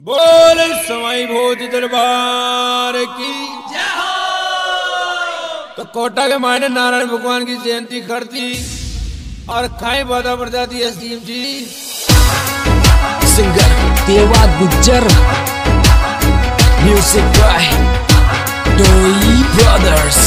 बोल समय भोज दरबार की जय हो। तो कोटा के मायने नारायण भगवान की जयंती करती और खाए बाधा पड़ जाती है सीम जी। Singer Deva Gujjar, music by Doi brothers.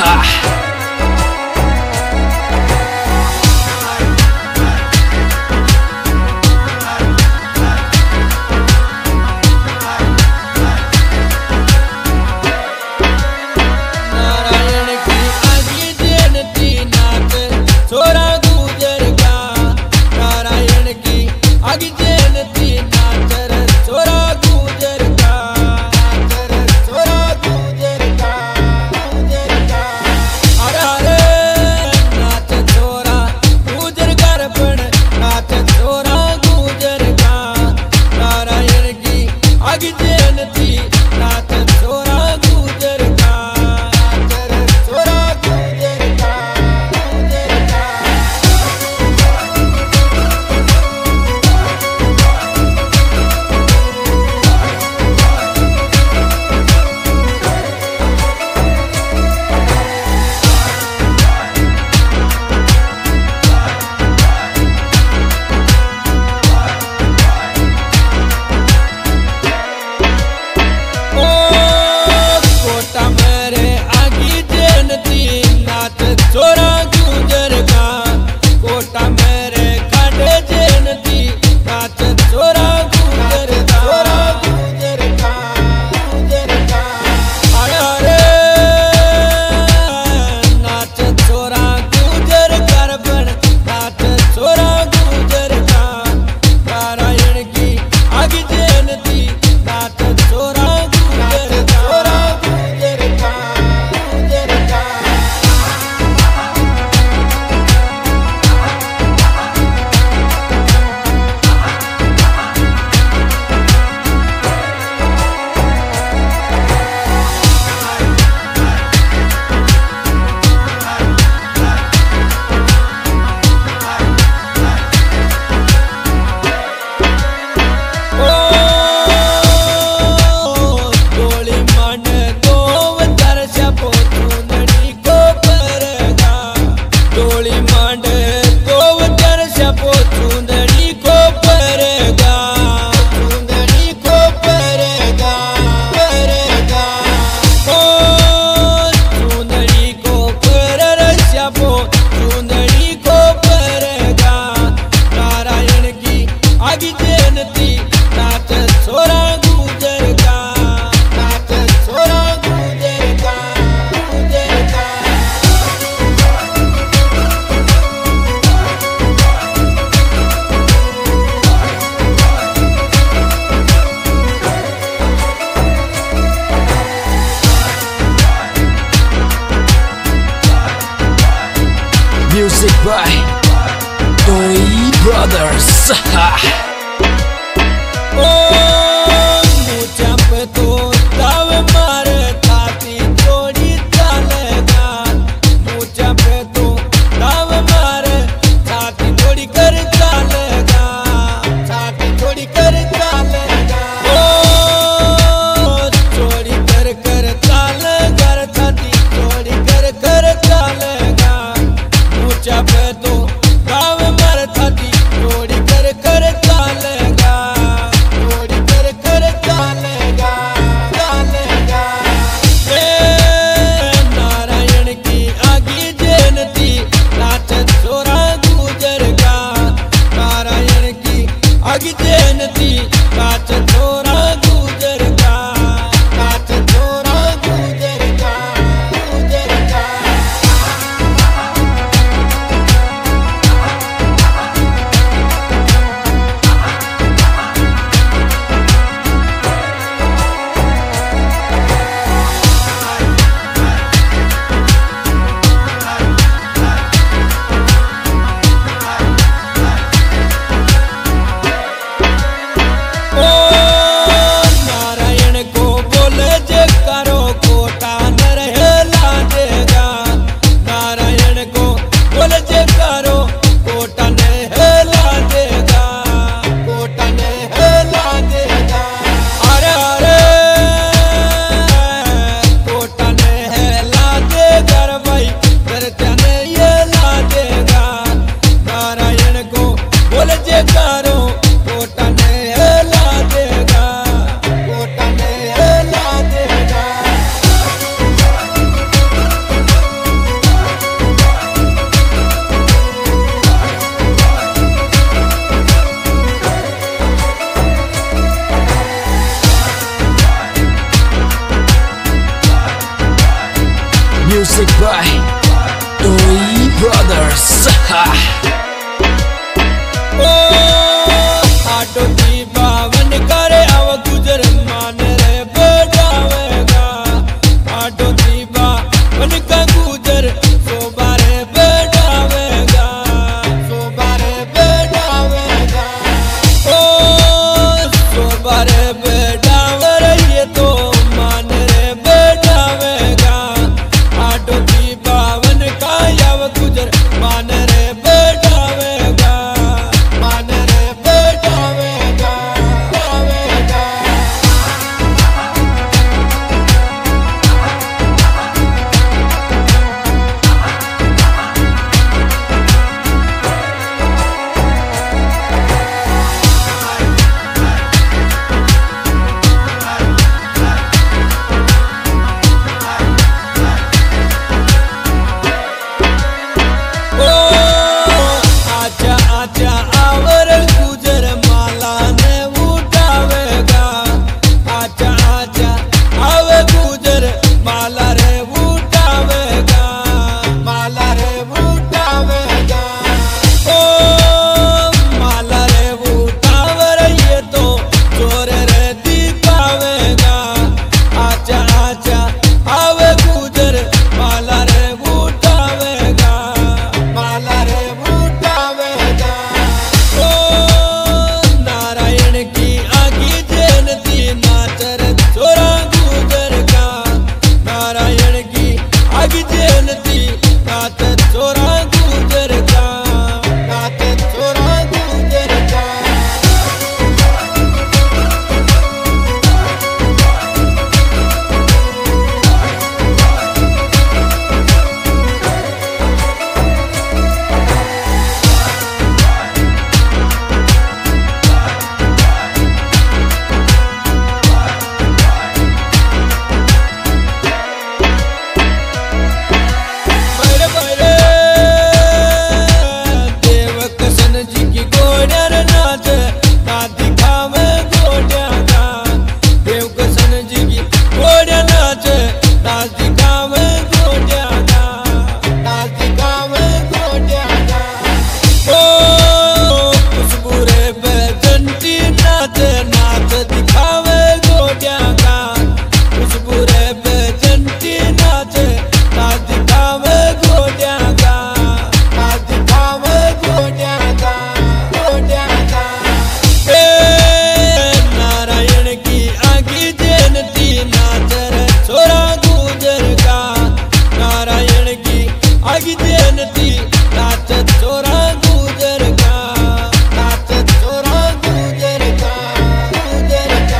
Music by Doi Brothers। पे तो गाँव मर थाती चोरी कर कर चाल Toy Brothers. ओ आटो की बावन करे अब गुजर मान रे बढ़ावेगा आटो की बावन का गुजर सो बारे बढ़ावेगा सो बारे बढ़ावेगा ओ सो बारे बढ़ावे ये तो मान रे बढ़ावेगा आटो की बावन का अब गुजर मान रे बढ़ावेगा मान रे बढ़ावेगा बढ़ावेगा ओ आजा आजा आवर गुजर माला ने उठावेगा आजा आजा आवे गुजर माला रे उठावेगा माला रे उठावेगा ओ माला रे उठावर ये तो चोर रे दिखावेगा आजा आजा आवे गुजर माला रे उठावेगा माला रे उठावेगा ओ नारायण की आगी जयंती नाचर छोरा गुजर का नारायण की आगी जयंती नाच छोरा गुजर का नाच छोरा गुजर का बड़े बड़े देव कृष्ण जी की गोड़र नाच ना दिखावे गोड्या का देव कृष्ण जी की गोड़र नाच ना दिखावे गोड्या का ना दिखावे गोड्या का ओ खुशबू रे बैजंती नाच नाच दिखावे गोड्या का खुशबू रे बैजंती नाच नाच दिखावे गोड्या का नाच दिखावे गोड्या का गोड्या का ए नारायण की आगी जयंती नाचर छोरा गुजर का नारायण की आगी जयंती नाच छोरा गुजर का नाच छोरा गुजर का गुजर का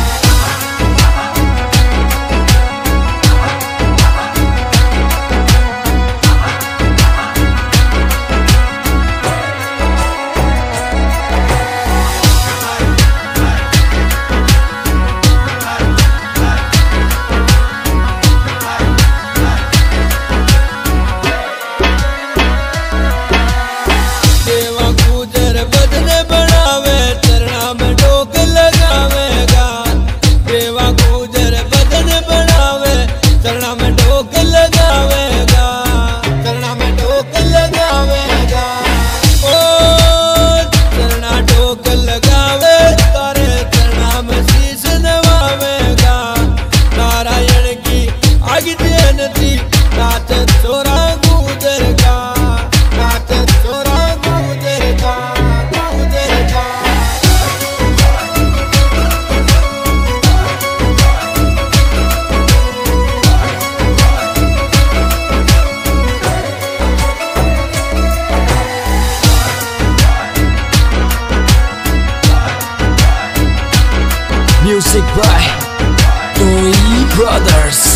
देवा गुजर बदन बनावे चरणा में डोक लगावेगा देवा गुजर बदन बनावे चरणा में डोक लगावेगा चरणा में डोक लगावेगा ओ चरणा डोक लगावे तारे चरणा में शीश नवावेगा नारायण की आग जयंती नाच छोरा गुजर का नाच छोरा गुजर का गुजर का Music by Toy Brothers.